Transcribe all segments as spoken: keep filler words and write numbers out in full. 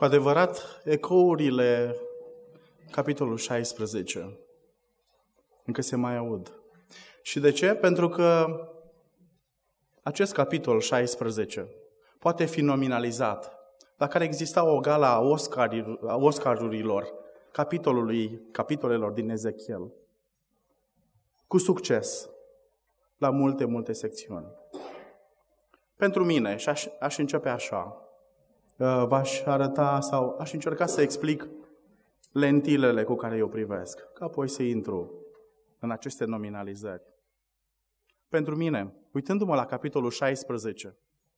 Cu adevărat, ecourile capitolul șaisprezece încă se mai aud. Și de ce? Pentru că acest capitol șaisprezece poate fi nominalizat, la care exista o gala a Oscarurilor, capitolului, capitolelor din Ezechiel, cu succes, la multe, multe secțiuni. Pentru mine, și aș, aș începe așa, v-aș arăta sau aș încerca să explic lentilele cu care eu privesc, ca apoi să intru în aceste nominalizări. Pentru mine, uitându-mă la capitolul șaisprezece,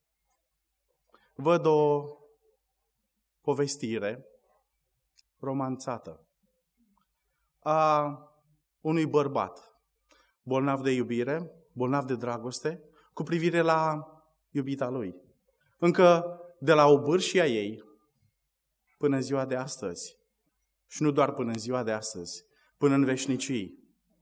văd o povestire romanțată a unui bărbat bolnav de iubire, bolnav de dragoste, cu privire la iubita lui. Încă de la obârșia ei până în ziua de astăzi. Și nu doar până în ziua de astăzi, până în veșnicii,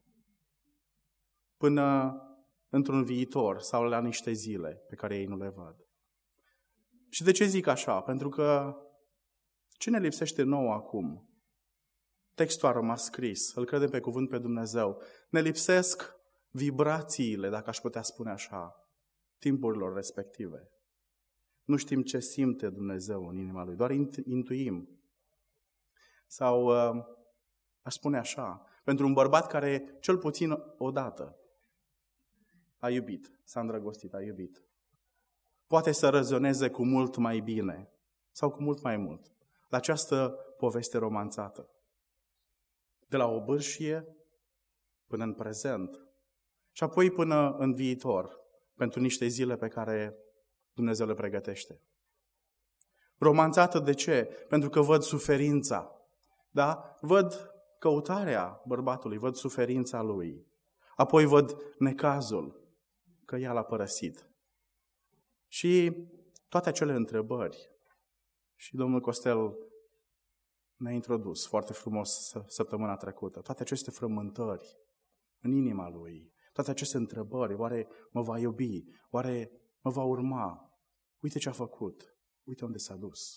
până într-un viitor sau la niște zile pe care ei nu le văd. Și de ce zic așa? Pentru că ce ne lipsește nouă acum? Textul a rămas scris, îl credem pe cuvânt pe Dumnezeu. Ne lipsesc vibrațiile, dacă aș putea spune așa, timpurilor respective. Nu știm ce simte Dumnezeu în inima Lui, doar intuim. Sau, aș spune așa, pentru un bărbat care cel puțin odată a iubit, s-a îndrăgostit, a iubit, poate să rezoneze cu mult mai bine sau cu mult mai mult la această poveste romanțată. De la obârșie până în prezent și apoi până în viitor, pentru niște zile pe care Dumnezeu le pregătește. Romanțată de ce? Pentru că văd suferința, da? Văd căutarea bărbatului, văd suferința lui. Apoi văd necazul, că ea l-a părăsit. Și toate acele întrebări. Și domnul Costel ne-a introdus foarte frumos săptămâna trecută. Toate aceste frământări în inima lui. Toate aceste întrebări. Oare mă va iubi? Oare mă va urma? Uite ce a făcut. Uite unde s-a dus.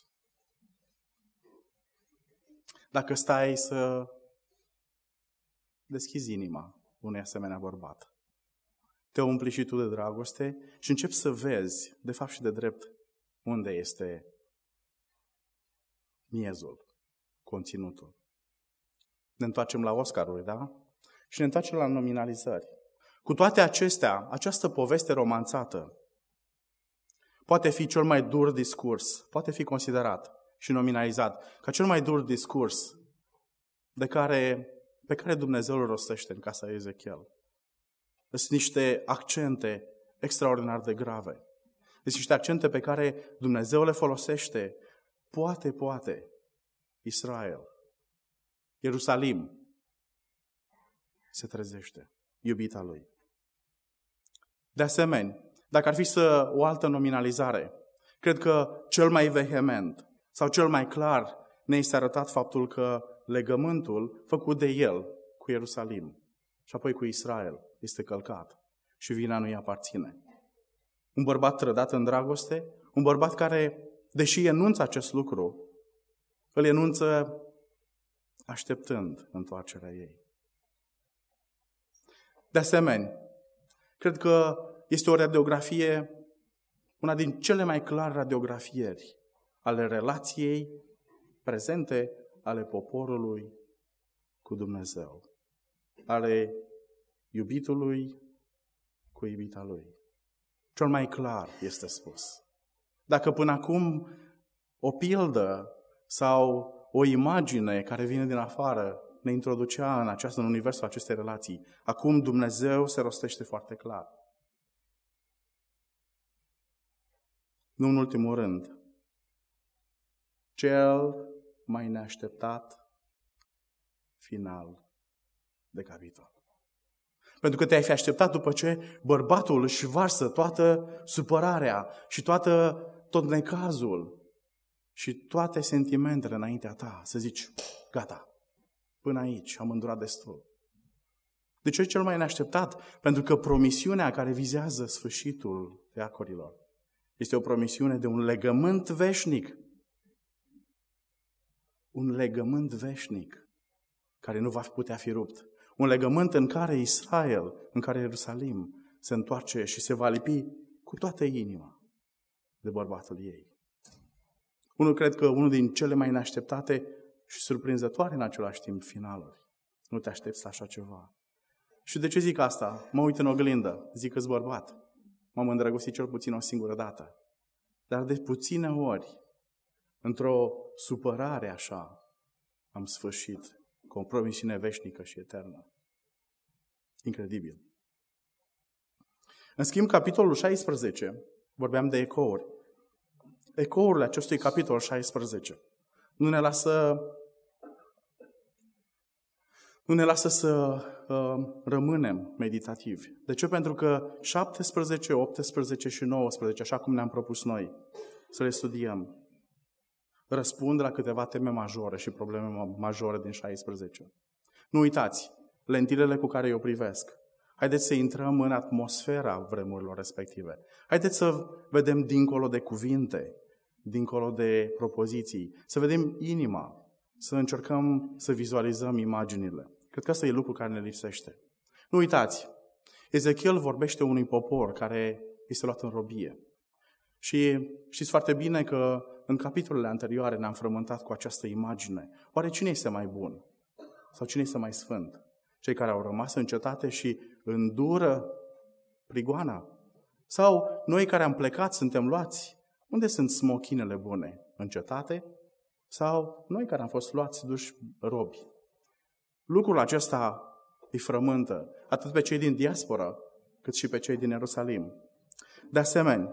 Dacă stai să deschizi inima unui asemenea bărbat, te umpli și tu de dragoste și începi să vezi, de fapt și de drept, unde este miezul, conținutul. Ne întoarcem la Oscaruri, da? Și ne întoarcem la nominalizări. Cu toate acestea, această poveste romanțată poate fi cel mai dur discurs, poate fi considerat și nominalizat ca cel mai dur discurs de care, pe care Dumnezeu îl rostește în casa Ezechiel. Sunt niște accente extraordinar de grave. Sunt niște accente pe care Dumnezeu le folosește. Poate, poate, Israel, Ierusalim se trezește, iubita lui. De asemenea, dacă ar fi să o altă nominalizare, cred că cel mai vehement sau cel mai clar ne este arătat faptul că legământul făcut de el cu Ierusalim și apoi cu Israel este călcat și vina nu-i aparține. Un bărbat trădat în dragoste, un bărbat care, deși enunță acest lucru, îl enunță așteptând întoarcerea ei. De asemenea, cred că este o radiografie, una din cele mai clare radiografieri ale relației prezente ale poporului cu Dumnezeu, ale iubitului cu iubita lui. Cel mai clar este spus. Dacă până acum o pildă sau o imagine care vine din afară ne introducea în, această, în universul acestei relații, acum Dumnezeu se rostește foarte clar. Nu în ultimul rând, cel mai neașteptat final de capitol. Pentru că te-ai fi așteptat după ce bărbatul își varsă toată supărarea și toată, tot necazul și toate sentimentele înaintea ta, să zici, gata, până aici am îndurat destul. De ce cel mai neașteptat? Pentru că promisiunea care vizează sfârșitul veacurilor este o promisiune de un legământ veșnic. un legământ veșnic care nu va putea fi rupt. Un legământ în care Israel, în care Ierusalim se întoarce și se va lipi cu toată inima de bărbatul ei. Unul cred că unul din cele mai neașteptate și surprinzătoare în același timp finaluri. Nu te aștepți la așa ceva. Și de ce zic asta? Mă uit în oglindă, zic că-s bărbat. M-am îndrăgostit cel puțin o singură dată. Dar de puține ori, într-o supărare așa, am sfârșit cu o promisiune veșnică și eternă. Incredibil. În schimb, capitolul șaisprezece, vorbeam de ecouri. Ecourile acestui capitol șaisprezece nu ne lasă, nu ne lasă să uh, rămânem meditativi. De ce? Pentru că șaptesprezece, optsprezece și nouăsprezece, așa cum ne-am propus noi, să le studiem, răspund la câteva teme majore și probleme majore din șaisprezece. Nu uitați, lentilele cu care eu privesc. Haideți să intrăm în atmosfera vremurilor respective. Haideți să vedem dincolo de cuvinte, dincolo de propoziții, să vedem inima, să încercăm să vizualizăm imaginile. Cred că asta e lucru care ne lipsește. Nu uitați, Ezechiel vorbește unui popor care este luat în robie. Și știți foarte bine că în capitolele anterioare ne-am frământat cu această imagine. Oare cine este mai bun? Sau cine este mai sfânt? Cei care au rămas în cetate și îndură prigoana? Sau noi care am plecat suntem luați? Unde sunt smochinele bune? În cetate? Sau noi care am fost luați duși robi? Lucrul acesta îi frământă atât pe cei din diaspora, cât și pe cei din Ierusalim. De asemenea,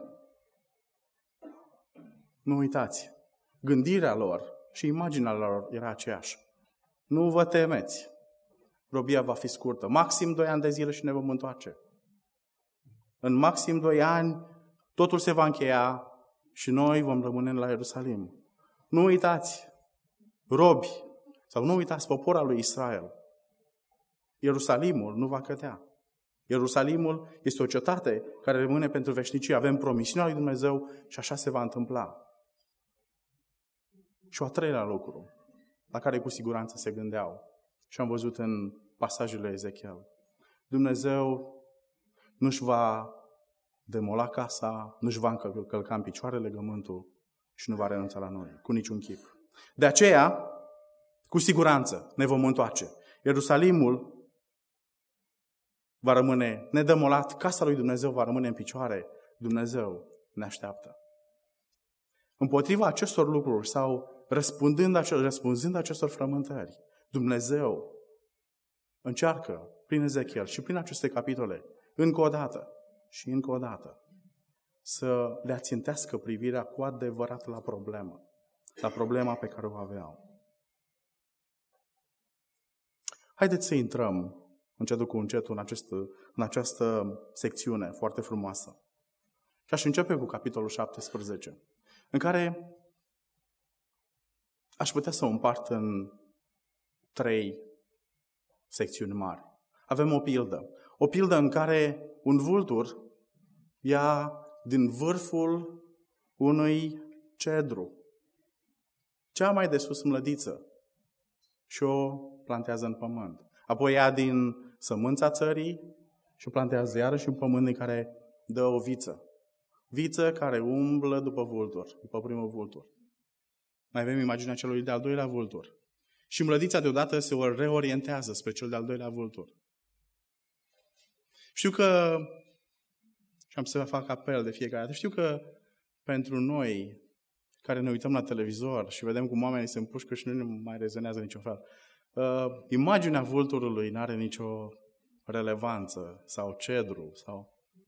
nu uitați, gândirea lor și imaginea lor era aceeași. Nu vă temeți, robia va fi scurtă, maxim doi ani de zile și ne vom întoarce. În maxim doi ani totul se va încheia și noi vom rămâne la Ierusalim. Nu uitați, robi, sau nu uitați poporul al lui Israel. Ierusalimul nu va cădea. Ierusalimul este o cetate care rămâne pentru veșnicie. Avem promisiunea lui Dumnezeu și așa se va întâmpla. Și o a treilea lucru, la care cu siguranță se gândeau și am văzut în pasajele Ezechiel. Dumnezeu nu-și va demola casa, nu-și va călca în picioare legământul și nu va renunța la noi, cu niciun chip. De aceea, cu siguranță, ne vom întoarce. Ierusalimul va rămâne nedemolat, casa lui Dumnezeu va rămâne în picioare, Dumnezeu ne așteaptă. Împotriva acestor lucruri sau răspundând, răspunzând acestor frământări, Dumnezeu încearcă prin Ezechiel și prin aceste capitole, încă o dată și încă o dată, să le ațintească privirea cu adevărat la problemă, la problema pe care o aveau. Haideți să intrăm încetul cu încetul în această, în această secțiune foarte frumoasă. Și aș începe cu capitolul șaptesprezece, în care aș putea să o împart în trei secțiuni mari. Avem o pildă. O pildă în care un vultur ia din vârful unui cedru cea mai de sus mlădiță și o plantează în pământ. Apoi ia din sămânța țării și o plantează iarăși în pământ în care dă o viță. Viță care umblă după vultur, după primul vultur. Mai avem imaginea celui de-al doilea vultur. Și mlădița deodată se reorientează spre cel de-al doilea vultur. Știu că, și am să fac apel de fiecare dată, știu că pentru noi care ne uităm la televizor și vedem cum oamenii se împușcă și nu ne mai rezonează niciun fel, uh, imaginea vulturului nu are nicio relevanță sau cedru sau...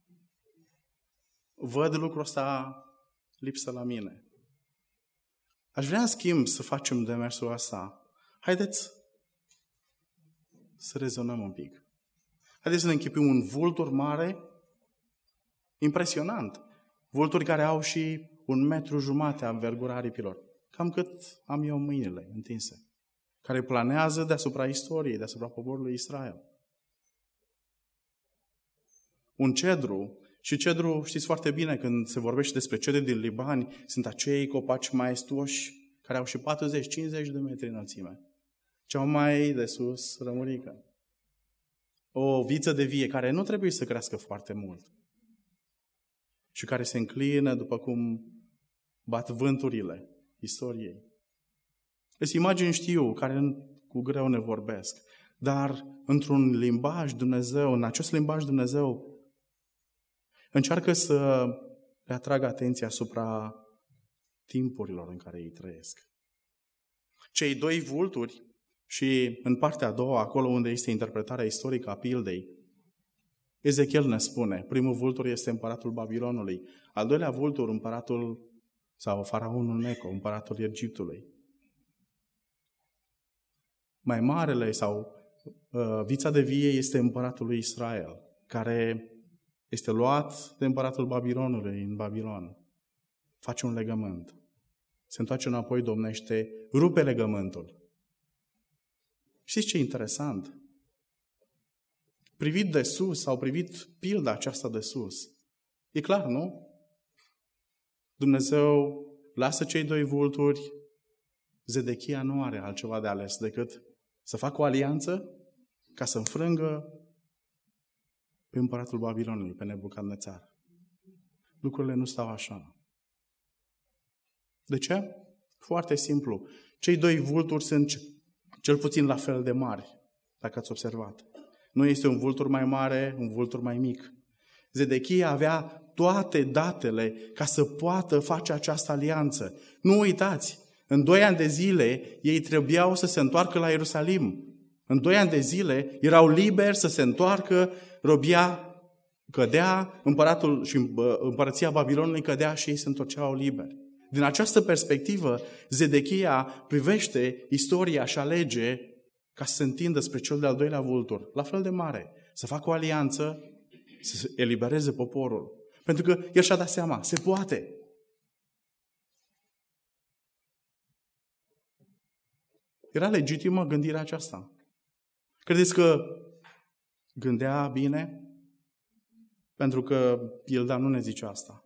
Văd lucrul ăsta lipsă la mine. Aș vrea, în schimb, să facem demersul ăsta. Haideți să rezonăm un pic. Haideți să ne închipim un vultur mare, impresionant. Vulturi care au și un metru jumate învergura aripilor. Cam cât am eu mâinile întinse. Care planează deasupra istoriei, deasupra poporului Israel. Un cedru, și cedru, știți foarte bine, când se vorbește despre cedru din Liban, sunt acei copaci maestuoși care au și patruzeci cincizeci de metri înălțime. Cea mai de sus rămurică. O viță de vie care nu trebuie să crească foarte mult și care se înclină după cum bat vânturile istoriei. Deci imagini știu, care cu greu ne vorbesc, dar într-un limbaj Dumnezeu, în acest limbaj Dumnezeu încearcă să le atragă atenția asupra timpurilor în care ei trăiesc. Cei doi vulturi și în partea a doua, acolo unde este interpretarea istorică a pildei, Ezechiel ne spune, primul vultur este împăratul Babilonului, al doilea vultur împăratul sau faraonul Neco, împăratul Egiptului. Mai marele sau uh, vița de vie este împăratul lui Israel, care este luat de împăratul Babilonului în Babilon. Face un legământ. Se întoarce înapoi, domnește, rupe legământul. Știți ce e interesant? Privit de sus, sau privit pilda aceasta de sus, e clar, nu? Dumnezeu lasă cei doi vulturi, Zedechia nu are altceva de ales decât să facă o alianță ca să înfrângă pe împăratul Babilonului, pe Nebucadnețar. Lucrurile nu stau așa. De ce? Foarte simplu. Cei doi vulturi sunt cel puțin la fel de mari, dacă ați observat. Nu este un vultur mai mare, un vultur mai mic. Zedechia avea toate datele ca să poată face această alianță. Nu uitați, în doi ani de zile ei trebuiau să se întoarcă la Ierusalim. În doi ani de zile erau liberi să se întoarcă, robia cădea, împăratul și împărăția Babilonului cădea și ei se întorceau liberi. Din această perspectivă, Zedechia privește istoria și alege ca să se întindă spre cel de-al doilea vultur, la fel de mare, să facă o alianță, să elibereze poporul. Pentru că el și-a dat seama, se poate. Era legitimă gândirea aceasta. Credeți că gândea bine? Pentru că Pilda nu ne zice asta.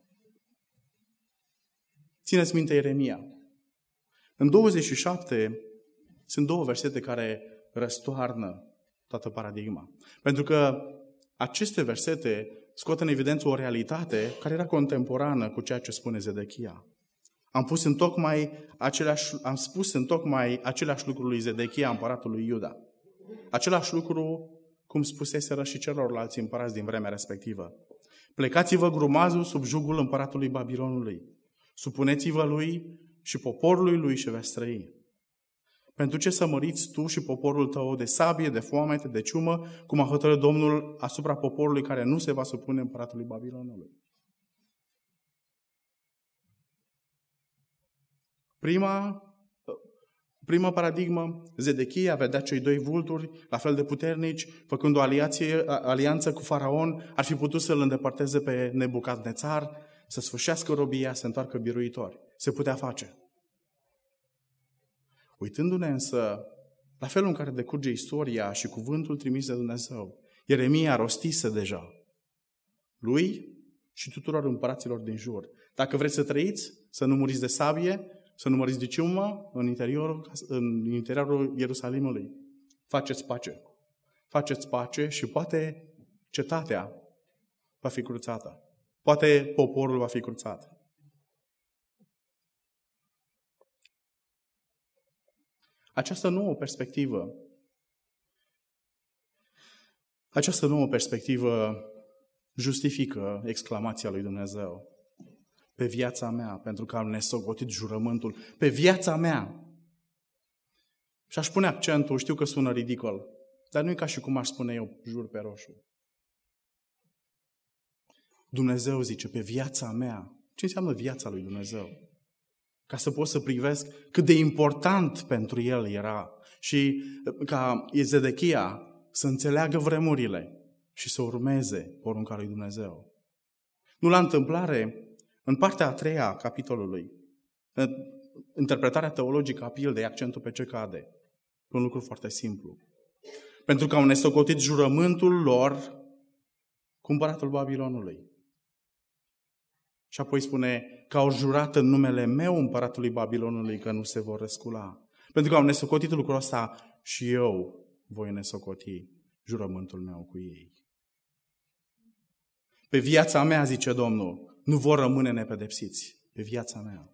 Țineți minte Ieremia. În douăzeci și șapte sunt două versete care răstoarnă toată paradigma. Pentru că aceste versete scot în evidență o realitate care era contemporană cu ceea ce spune Zedechia. Am, pus în tocmai aceleași, am spus în tocmai aceleași lucruri lui Zedechia, împăratul lui Iuda. Același lucru cum spuseseră și celorlalți împărați din vremea respectivă. Plecați-vă grumazul sub jugul împăratului Babilonului. Supuneți-vă lui și poporului lui și veți trăi. Pentru ce să măriți tu și poporul tău de sabie, de foamete, de ciumă, cum a hotărât Domnul asupra poporului care nu se va supune împăratului Babilonului? Prima, prima paradigmă, Zedechia vedea cei doi vulturi, la fel de puternici, făcând o aliație, alianță cu faraon, ar fi putut să-l îndepărteze pe Nebucadnețar, să sfârșească robia, să întoarcă biruitori. Se putea face. Uitându-ne însă la felul în care decurge istoria și cuvântul trimis de Dumnezeu, Ieremia rostise deja lui și tuturor împăraților din jur. Dacă vreți să trăiți, să nu muriți de sabie, să nu muriți de ciumă în interiorul, în interiorul Ierusalimului, faceți pace. Faceți pace și poate cetatea va fi cruțată. Poate poporul va fi cruțat. Această nouă perspectivă, această nouă perspectivă justifică exclamația lui Dumnezeu. Pe viața mea, pentru că am nesocotit jurământul, pe viața mea. Și aș pune accentul, știu că sună ridicol, dar nu e ca și cum aș spune eu, jur pe roșu. Dumnezeu zice, pe viața mea. Ce înseamnă viața lui Dumnezeu? Ca să pot să privesc cât de important pentru el era și ca Zedechia să înțeleagă vremurile și să urmeze porunca lui Dumnezeu. Nu la întâmplare, în partea a treia a capitolului, interpretarea teologică a pildei, accentul pe ce cade? Pe un lucru foarte simplu. Pentru că au nesocotit jurământul lor cu împăratul Babilonului. Și apoi spune, că au jurat în numele meu împăratului Babilonului că nu se vor răscula. Pentru că au nesocotit lucrul ăsta și eu voi nesocoti jurământul meu cu ei. Pe viața mea, zice Domnul, nu vor rămâne nepedepsiți. Pe viața mea.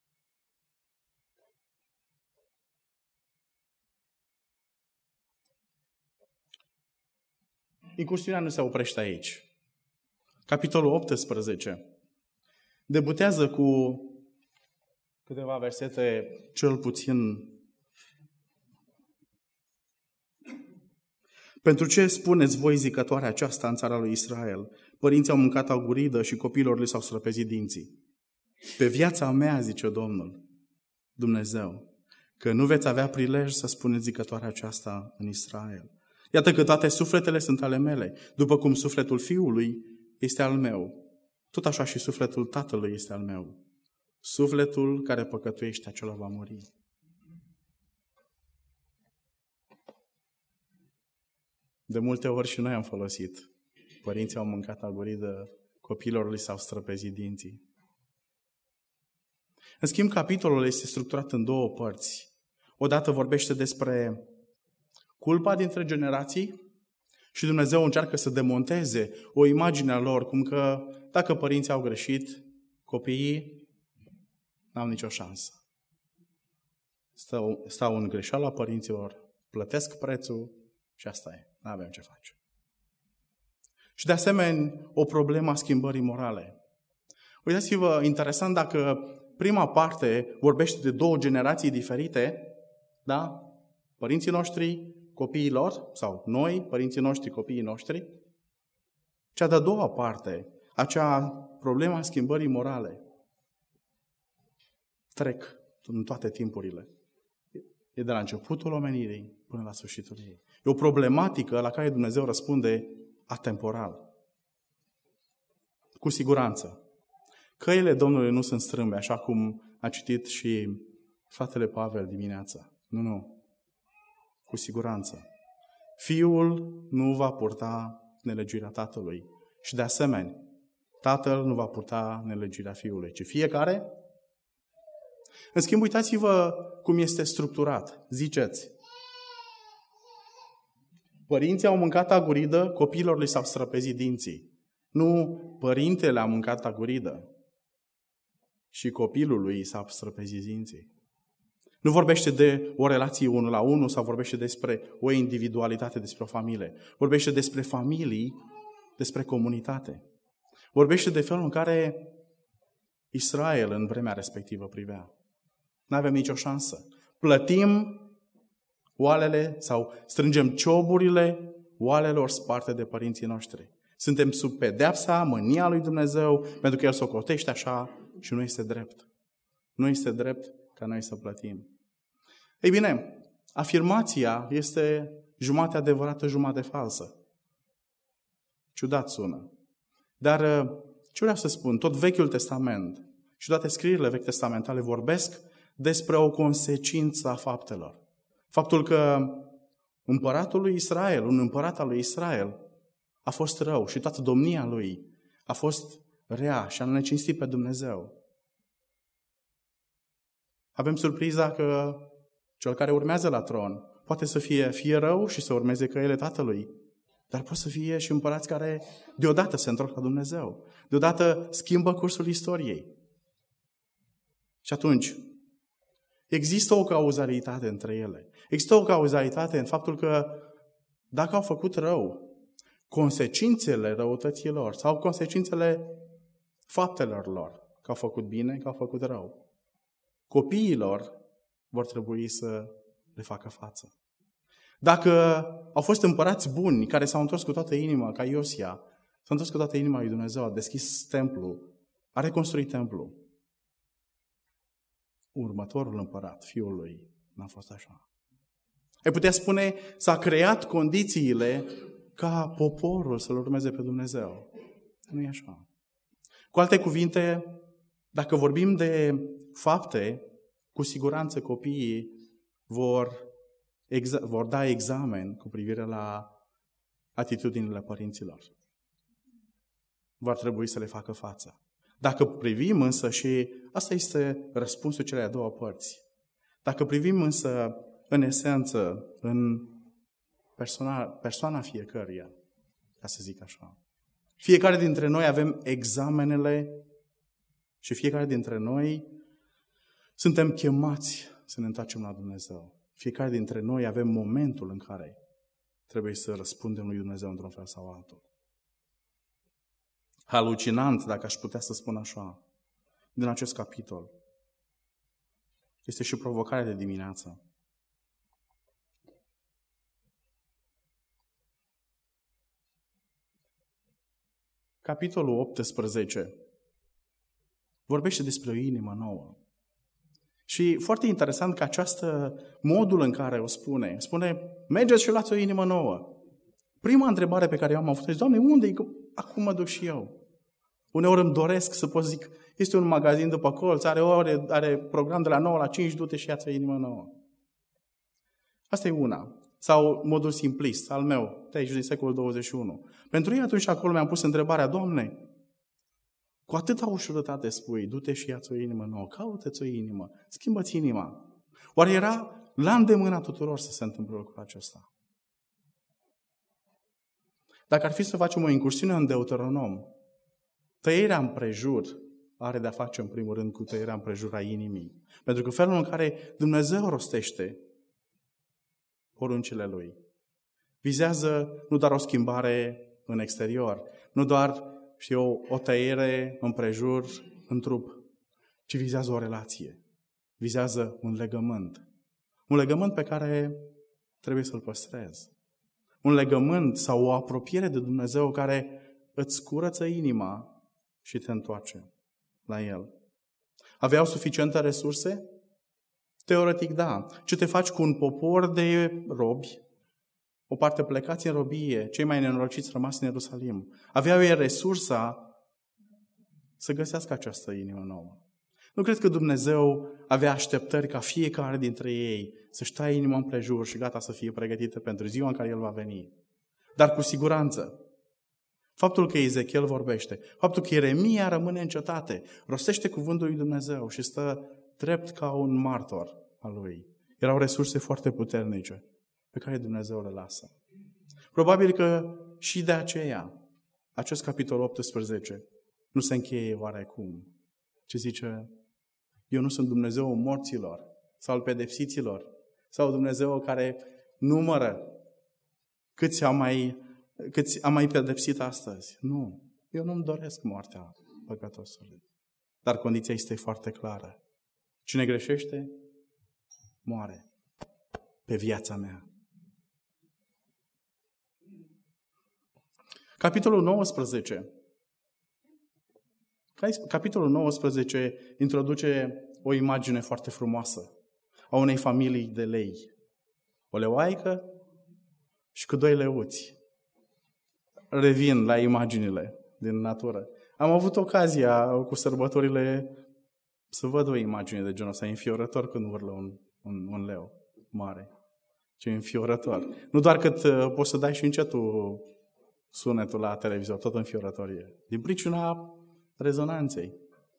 Incursiunea nu se oprește aici. Capitolul optsprezece debutează cu câteva versete, cel puțin. Pentru ce spuneți voi zicătoarea aceasta în țara lui Israel? Părinții au mâncat auguridă și copiilor li s-au străpezit dinții. Pe viața mea, zice Domnul, Dumnezeu, că nu veți avea prilej să spuneți zicătoarea aceasta în Israel. Iată că toate sufletele sunt ale mele, după cum sufletul fiului este al meu, tot așa și sufletul tatălui este al meu. Sufletul care păcătuiește, acela va muri. De multe ori și noi am folosit. Părinții au mâncat auguridă, copiilor li s-au străpezit dinții. În schimb, capitolul este structurat în două părți. Odată vorbește despre culpa dintre generații și Dumnezeu încearcă să demonteze o imagine a lor, cum că dacă părinții au greșit, copiii n-au nicio șansă. Stau, stau în greșeala părinților, plătesc prețul și asta e. Nu avem ce face. Și de asemenea, o problemă a schimbării morale. Uitați-vă, interesant, dacă prima parte vorbește de două generații diferite, da? Părinții noștri, copiii lor, sau noi, părinții noștri, copiii noștri. Cea de-a doua parte, acea problemă a schimbării morale, trec în toate timpurile. E de la începutul omenirii până la sfârșitul ei. E o problematică la care Dumnezeu răspunde atemporal. Cu siguranță. Căile Domnului nu sunt strâmbe, așa cum a citit și fratele Pavel dimineața. Nu, nu. Cu siguranță. Fiul nu va purta nelegiuirea tatălui. Și de asemenea, tatăl nu va purta nelegiuirea fiului, ci fiecare. În schimb, uitați-vă cum este structurat. Ziceți, părinții au mâncat aguridă, copiilor li s-au străpezit dinții. Nu, părintele a mâncat aguridă și copilului s-au străpezit dinții. Nu vorbește de o relație unul la unul sau vorbește despre o individualitate, despre o familie. Vorbește despre familii, despre comunitate. Vorbește de felul în care Israel în vremea respectivă privea. Nu avem nicio șansă. Plătim oalele sau strângem cioburile oalelor sparte de părinții noștri. Suntem sub pedeapsa, mânia lui Dumnezeu, pentru că El socotește așa și nu este drept. Nu este drept ca noi să plătim. Ei bine, afirmația este jumate adevărată, jumate falsă. Ciudat sună. Dar ce vreau să spun? Tot Vechiul Testament și toate scrierile vechi testamentale vorbesc despre o consecință a faptelor. Faptul că împăratul lui Israel, un împărat al lui Israel, a fost rău și toată domnia lui a fost rea și a necinstit pe Dumnezeu. Avem surpriza că cel care urmează la tron poate să fie fie rău și să urmeze căile tatălui, dar pot să fie și împărați care deodată se întorc la Dumnezeu, deodată schimbă cursul istoriei. Și atunci, există o cauzalitate între ele. Există o cauzalitate în faptul că dacă au făcut rău, consecințele răutăților sau consecințele faptelor lor, că au făcut bine, că au făcut rău, copiilor vor trebui să le facă față. Dacă au fost împărați buni, care s-au întors cu toată inima, ca Iosia, s-au întors cu toată inima lui Dumnezeu, a deschis templul, a reconstruit templul. Următorul împărat, fiul lui, n-a fost așa. Ai putea spune, s-a creat condițiile ca poporul să-L urmeze pe Dumnezeu. Nu e așa. Cu alte cuvinte, dacă vorbim de fapte, cu siguranță copiii vor, exa- vor da examen cu privire la atitudinile părinților. Vor trebui să le facă față. Dacă privim însă, și asta este răspunsul celei a doua părți, dacă privim însă în esență, în persoana, persoana fiecăruia, ca să zic așa, fiecare dintre noi avem examenele și fiecare dintre noi suntem chemați să ne întoarcem la Dumnezeu. Fiecare dintre noi avem momentul în care trebuie să răspundem lui Dumnezeu într-un fel sau altul. Halucinant, dacă aș putea să spun așa, din acest capitol, este și provocarea de dimineață. Capitolul optsprezece vorbește despre o inimă nouă. Și foarte interesant că această modul în care o spune, spune, mergeți și luați o inimă nouă. Prima întrebare pe care eu am avut este, Doamne, unde e? Acum mă duc și eu. Uneori îmi doresc să pot zic, este un magazin după colț, are ore, are program de la nouă la cinci, du-te și ia-ți o inimă nouă. Asta e una. Sau modul simplist, al meu, de aici din secolul douăzeci și unu. Pentru ei atunci acolo mi-am pus întrebarea, Doamne, cu atâta ușurătate spui, du-te și ia-ți o inimă nouă, caută-ți o inimă, schimbă-ți inima. Oare era la îndemâna tuturor să se întâmple lucrul acesta? Dacă ar fi să facem o incursiune în Deuteronom, tăierea împrejur are de-a face în primul rând cu tăierea împrejur a inimii. Pentru că felul în care Dumnezeu rostește poruncile Lui vizează nu doar o schimbare în exterior, nu doar și o, o tăiere împrejur în trup, ci vizează o relație, vizează un legământ. Un legământ pe care trebuie să-l păstrezi. Un legământ sau o apropiere de Dumnezeu care îți curăță inima și te întoarce la El. Aveau suficiente resurse? Teoretic, da. Ce te faci cu un popor de robi? O parte plecați în robie, cei mai nenorociți rămași în Ierusalim. Aveau ei resursa să găsească această inimă nouă. Nu cred că Dumnezeu avea așteptări ca fiecare dintre ei să-și taie inima împrejur și gata să fie pregătită pentru ziua în care El va veni. Dar cu siguranță, faptul că Ezechiel vorbește, faptul că Ieremia rămâne în cetate, rostește cuvântul lui Dumnezeu și stă drept ca un martor al lui. Erau resurse foarte puternice pe care Dumnezeu le lasă. Probabil că și de aceea acest capitol optsprezece nu se încheie oarecum, ci zice, eu nu sunt Dumnezeu morților sau al pedepsiților sau Dumnezeu care numără câți am mai, câți am mai pedepsit astăzi. Nu, eu nu-mi doresc moartea păcătosului. Dar condiția este foarte clară. Cine greșește, moare pe viața mea. Capitolul nouăsprezece. Capitolul nouăsprezece introduce o imagine foarte frumoasă a unei familii de lei. O leoaică și cu doi leuți. Revin la imaginile din natură. Am avut ocazia cu sărbătorile să văd o imagine de genul ăsta, înfiorător când urlă un, un, un leu mare. Ce înfiorător. Nu doar cât uh, poți să dai și încetul sunetul la televizor, tot înfiorător e. Din pricina rezonanței.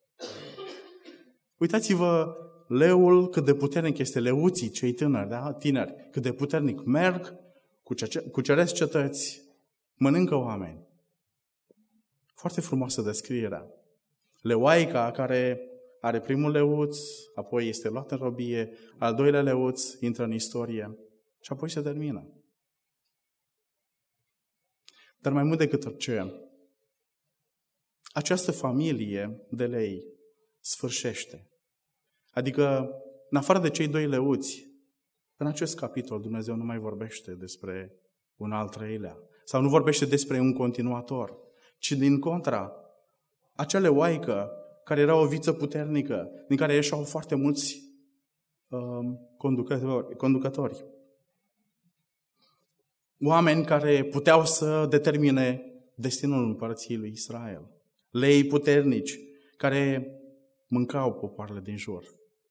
Uitați-vă leul cât de puternic este, leuții cei tânări, da? tineri, cât de puternic merg, cuceresc cetăți, mănâncă oameni. Foarte frumoasă descrierea. Leoaica care are primul leuț, apoi este luat în robie, al doilea leuț intră în istorie și apoi se termină. Dar mai mult decât orice, această familie de lei sfârșește. Adică, în afară de cei doi leuți, în acest capitol Dumnezeu nu mai vorbește despre un al treilea. Sau nu vorbește despre un continuator, ci din contra, acea leoaică care era o viță puternică, din care ieșeau foarte mulți um, conducători, conducători. Oameni care puteau să determine destinul împărăției lui Israel. Lei puternici care mâncau popoarele din jur.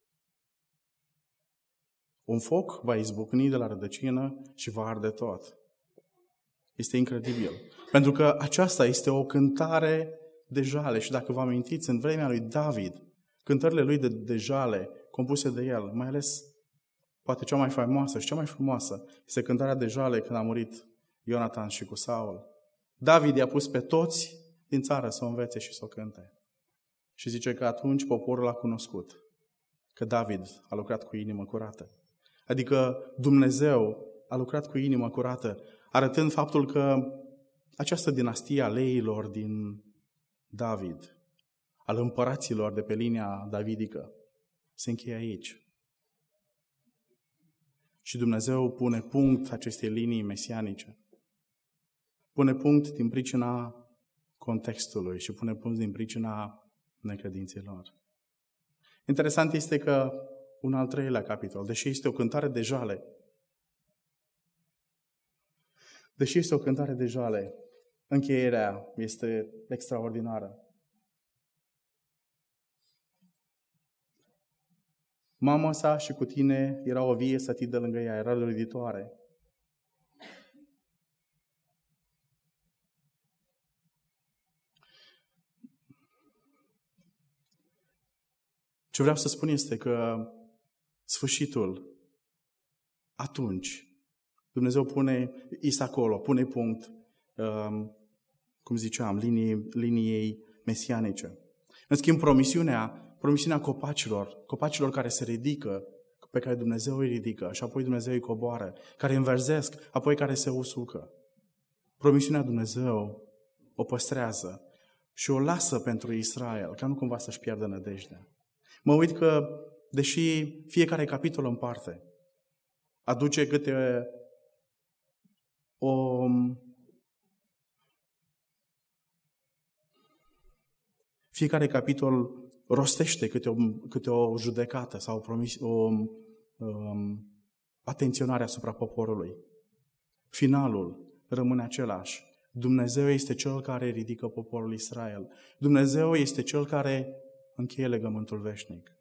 Un foc va izbucni de la rădăcină și va arde tot. Este incredibil. Pentru că aceasta este o cântare de jale și dacă vă amintiți, în vremea lui David, cântările lui de, de jale compuse de el, mai ales poate cea mai faimoasă și cea mai frumoasă, este cântarea de jale când a murit Ionatan și cu Saul. David i-a pus pe toți din țară să o învețe și să o cânte. Și zice că atunci poporul a cunoscut că David a lucrat cu inimă curată. Adică Dumnezeu a lucrat cu inimă curată, arătând faptul că această dinastie a leilor din David, al împăraților de pe linia davidică, se încheie aici. Și Dumnezeu pune punct acestei linii mesianice. Pune punct din pricina contextului și pune punct din pricina necredinților. Interesant este că un al treilea capitol, deși este o cântare de jale, deși este o cântare de jale, încheierea este extraordinară. Mama sa și cu tine era o vie sătit de lângă ea, era roditoare. Ce vreau să spun este că sfârșitul, atunci, Dumnezeu pune, este acolo, pune punct, um, cum ziceam, linii, liniei mesianice. În schimb, promisiunea, promisiunea copacilor, copacilor care se ridică, pe care Dumnezeu îi ridică și apoi Dumnezeu îi coboară, care înverzesc, apoi care se usucă. Promisiunea Dumnezeu o păstrează și o lasă pentru Israel, ca nu cumva să-și piardă nădejdea. Mă uit că, deși fiecare capitol în parte aduce câte o fiecare capitol rostește câte o, câte o judecată sau o, promis, o um, atenționare asupra poporului. Finalul rămâne același. Dumnezeu este Cel care ridică poporul Israel. Dumnezeu este Cel care încheie legământul veșnic.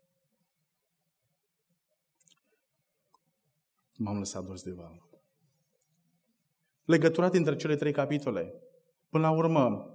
M-am lăsat dos de val. Legătura dintre cele trei capitole. Până la urmă,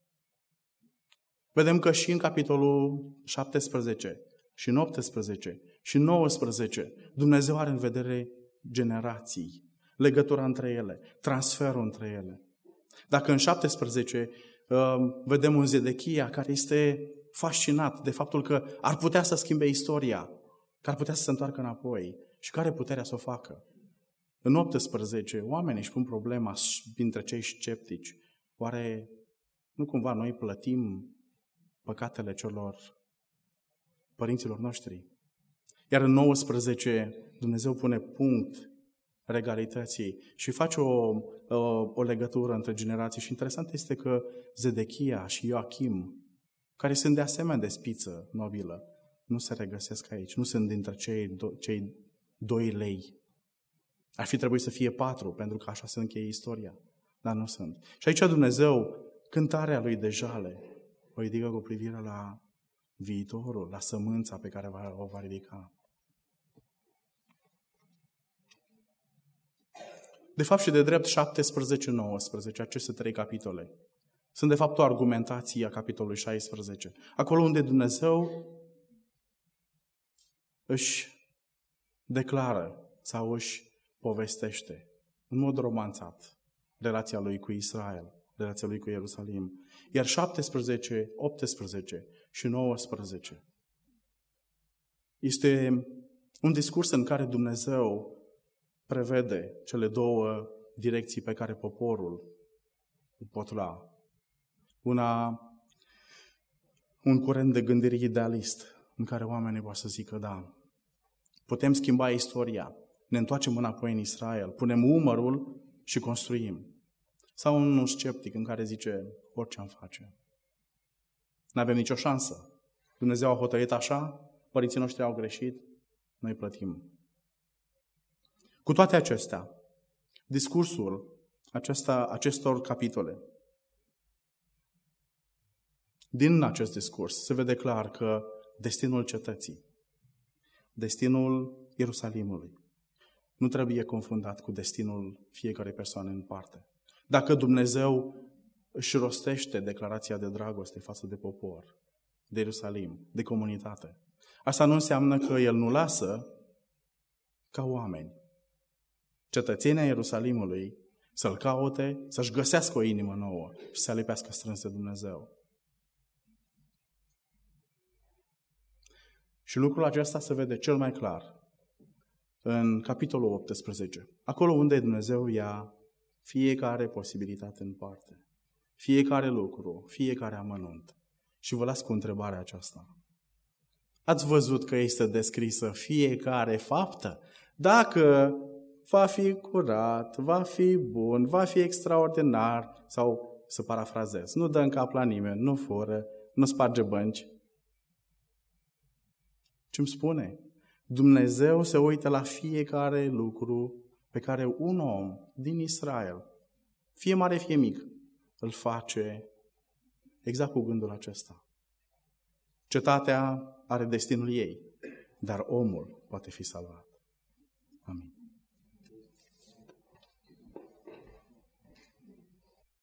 vedem că și în capitolul șaptesprezece, și în optsprezece, și în nouăsprezece, Dumnezeu are în vedere generații, legătura între ele, transferul între ele. Dacă în șaptesprezece vedem un Zedechia care este fascinat de faptul că ar putea să schimbe istoria, că ar putea să se întoarcă înapoi și care are puterea să o facă. În optsprezece, oamenii își pun problema dintre cei sceptici. Oare nu cumva noi plătim păcatele celor părinților noștri? Iar în nouăsprezece, Dumnezeu pune punct regalității și face o, o, o legătură între generații. Și interesant este că Zedechia și Ioachim, care sunt de asemenea de spiță nobilă, nu se regăsesc aici, nu sunt dintre cei, do, cei doi lei. Ar fi trebuit să fie patru, pentru că așa se încheie istoria, dar nu sunt. Și aici Dumnezeu, cântarea lui de jale, o ridică cu privire la viitorul, la sămânța pe care o va ridica. De fapt și de drept șaptesprezece nouăsprezece, aceste trei capitole, sunt de fapt o argumentație a capitolului șaisprezece. Acolo unde Dumnezeu își declară sau își povestește în mod romanțat relația lui cu Israel, relația lui cu Ierusalim. Iar șaptesprezece, optsprezece și nouăsprezece este un discurs în care Dumnezeu prevede cele două direcții pe care poporul îl pot lua. Una, un curent de gândire idealist în care oamenii vor să zică, da, putem schimba istoria, ne întoarcem înapoi în Israel, punem umărul și construim. Sau unul sceptic în care zice, orice am face. N-avem nicio șansă. Dumnezeu a hotărât așa, părinții noștri au greșit, noi plătim. Cu toate acestea, discursul acesta, acestor capitole, din acest discurs se vede clar că destinul cetății, destinul Ierusalimului, nu trebuie confundat cu destinul fiecarei persoane în parte. Dacă Dumnezeu își rostește declarația de dragoste față de popor, de Ierusalim, de comunitate. Asta nu înseamnă că el nu lasă ca oameni, cetățenii Ierusalimului, să-L caute, să-și găsească o inimă nouă și să alipească strâns de Dumnezeu. Și lucrul acesta se vede cel mai clar în capitolul optsprezece, acolo unde Dumnezeu ia fiecare posibilitate în parte, fiecare lucru, fiecare amănunt. Și vă las cu întrebarea aceasta. Ați văzut că este descrisă fiecare faptă? Dacă va fi curat, va fi bun, va fi extraordinar, sau să parafrazez, nu dă în cap la nimeni, nu fură, nu sparge bănci. Ce-mi spune? Dumnezeu se uită la fiecare lucru pe care un om din Israel, fie mare, fie mic, îl face exact cu gândul acesta. Cetatea are destinul ei, dar omul poate fi salvat. Amin.